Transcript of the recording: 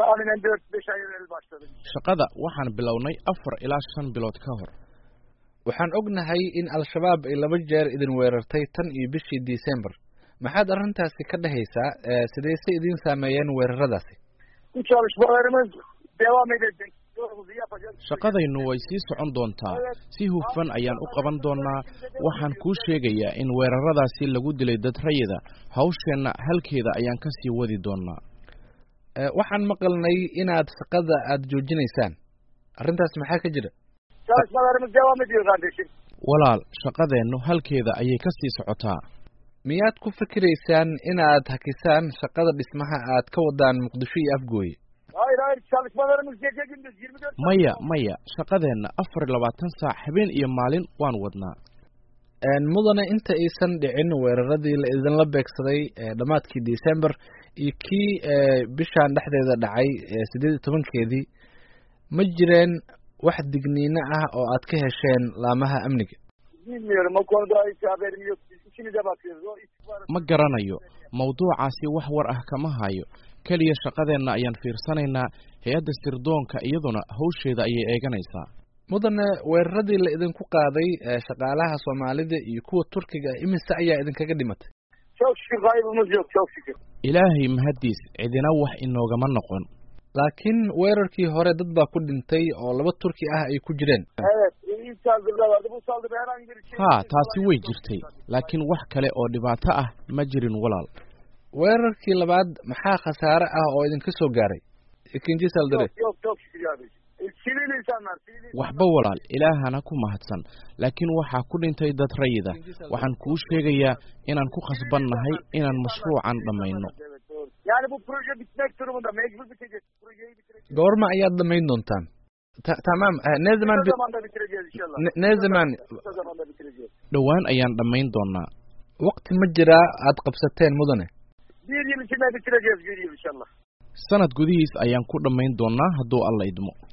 tahminen 4-5 ay evvel başladık. shaqada waxaan bilownay 4 ilaa 5 bilood ka hor. waxaan ognahay in al-shabaab ay 2 jeer idin weerartay tan iyo bishii December. maxaad arrintaasi ka dhahaysaa sidee idin saameeyeen weeraradaasi? Bu çalışmalarımız devam edecek. shaqadaynu way sii socon doontaa si hufan ayaan u qaban doonaa waxaan kuu sheegayaa in weeraradaasi lagu dilay dad rayida hawsheenna halkeeda ayaan ka sii wadi doonaa. waxaan maqalnay inaad shaqada aad joojinaysaan arrintaas maxaa ka jira? Çalışmalarımız devam ediyor kardeşim. walaal shaqadeennu halkeeda ayay ka sii socotaa. miyaad ku fikiraysaan inaad hakisaan shaqada dhismaha aad ka wadaan Muqdisho iyo Afgooye? Hayır çalışmalarımız gece gündüz 24 maya shaqadeenna 24 saac habeen iyo maalin waan wadnaa. mudane inta aysan dhicin weeraradii la idinla beegsaday dhamaadkii December iyo kii bishaan dhexdeeda dhacay 18keedii ma jireen wax digniino ah oo aad ka hesheen laamaha amniga? bilmiyorum o konuda hiç haberim yok. İkimize bakıyoruz. O istihbarat. ma garanayo mawduucaasi wax war ah kama hayo kaliya shaqadeenna ayaan fiirsanaynaa hay-adda sirdoonka iyaduna hawsheeda ayay eeganaysaa. mudane weeraradii la idinku qaaday shaqaalaha Soomaalida iyo kuwa Turkiga imise ayaa idinkaga dhimatay? Çok şükür kaybımız yok çok şükür. ilaahay mahadiis cidina wax inoogama noqon. laakiin weerarkii hore dad baa ku dhintay oo 2 Turki ah ay ku jireen. Evet ilk saldırıda vardı bu saldırı herhangi bir şey. haa taasi way jirtay laakiin wax kale oo dhibaato ah ma jirin walaal. weerarkii labaad maxaa khasaare ah oo idinka soo gaaray? ikinji saldire. Yok çok şükür kardeşim. Sivil insanlar waxba walaal ilaahana ku mahadsan laakiin waxaa ku dhintay dad rayida waxaan kuu sheegayaa inaan ku khasbannahay inaan mashruucan dhammayno. yani bu proje bitmek durumunda mecbur bitecek. Projeyi bitireceğiz. goorma ayaad dhamayn doontaan? tamam ne zaman Kısa zamanda bitireceğiz inşallah. ne zaman Kısa zamanda bitireceğiz. dhowaan ayaan dhammayn doonaa. waqti ma jiraa aad qabsateen mudane? 1 yıl içinde bitireceğiz 1 yıl inşallah. sanad gudihiis ayaan ku dhammayn doonaa hadduu alla idmo.